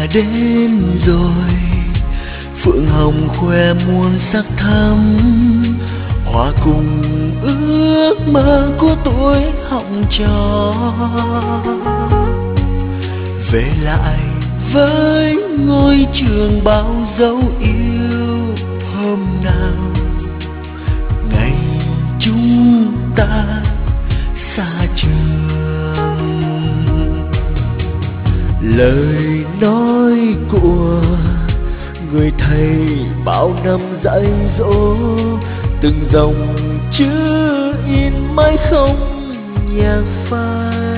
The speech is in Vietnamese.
đến rồi, phượng hồng khoe muôn sắc thắm, hòa cùng ước mơ của tuổi học trò. Về lại với ngôi trường bao dấu yêu, hôm nào ngày chúng ta xa trường. Lời nói của người thầy bao năm dạy dỗ, từng dòng chữ in mãi không nhạc phai.